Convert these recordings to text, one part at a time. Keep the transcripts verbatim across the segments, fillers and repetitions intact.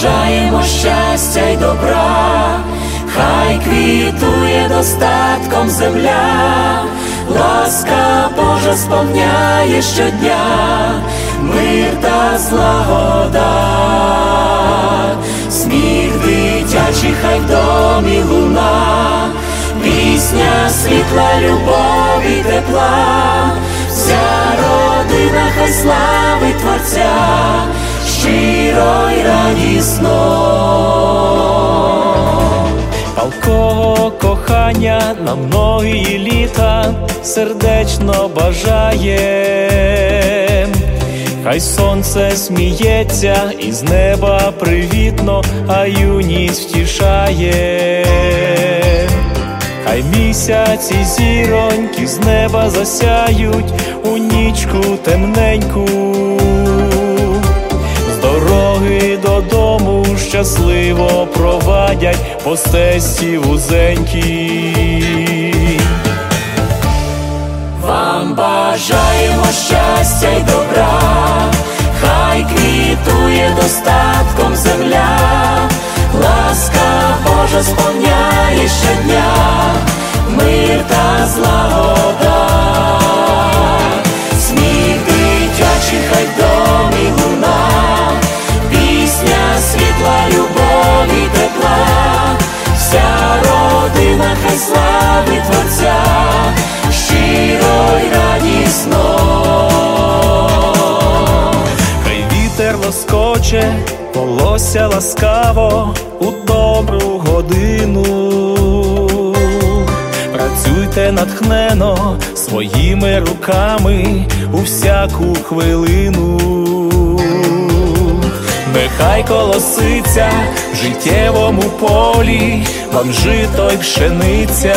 бажаємо щастя й добра, хай квітує достатком земля, ласка Божа сповняє щодня, мир та злагода. Сміх дитячий хай в домі луна, пісня світла, любові, тепла, вся родина хай славить Творця, щиро й радісно. Палкого кохання на многії літа сердечно бажаєм. Хай сонце сміється і з неба привітно, а юність втішає. Хай місяць і зіроньки з неба засяють у нічку темненьку. З дороги додому щасливо провадять по стежці вузенькій. Вам бажаємо щастя й добра, хай квітує достатком земля, ласка Божа сповняє щодня, мир та злагода. Сміх дитячий хай в домі луна, пісня світла, любові, тепла, вся родина хай славить Творця, щиро й радісно. Хай вітер лоскоче волосся ласкаво у добру годину. Працюйте натхненно своїми руками у всяку хвилину. Нехай колоситься в життєвому полі вам жито й пшениця,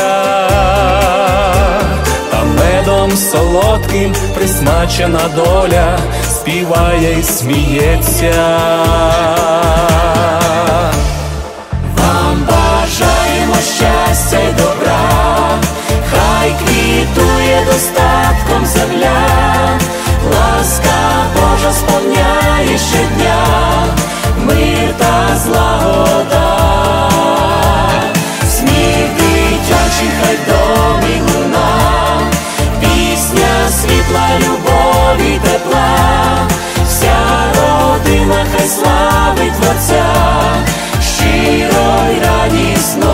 та медом солодким присмачена доля співає й сміється. Вам бажаємо щастя й добра, хай квітує достатком земля, ласка Божа сповняє щодня, мир та злагода. Сміх дитячий хай в домі луна, пісня світла, любові, тепла, вся родина хай славить Творця, щиро й радісно.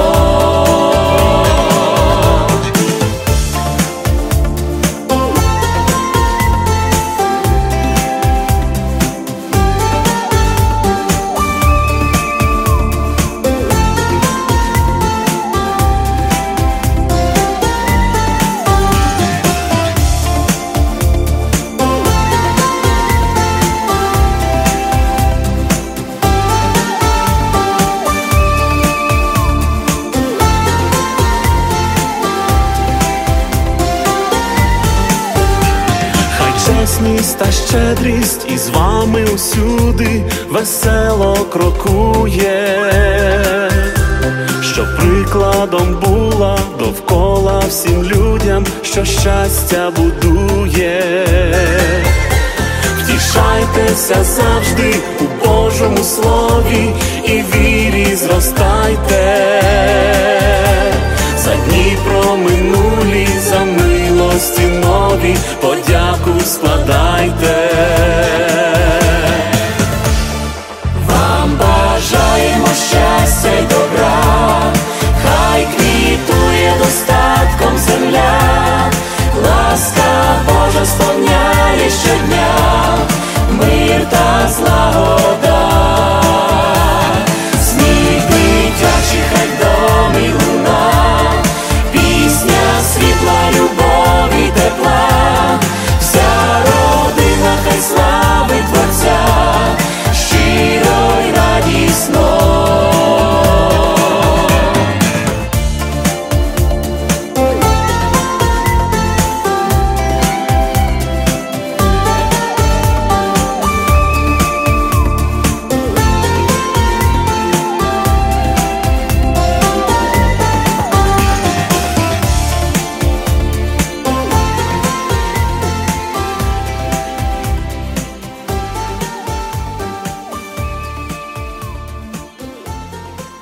Чесність та щедрість із вами усюди весело крокує, що прикладом була довкола всім людям, що щастя будує. Втішайтеся завжди у Божому слові і вірі зростайте. За дні проминулі, за милості нові подяку складайте.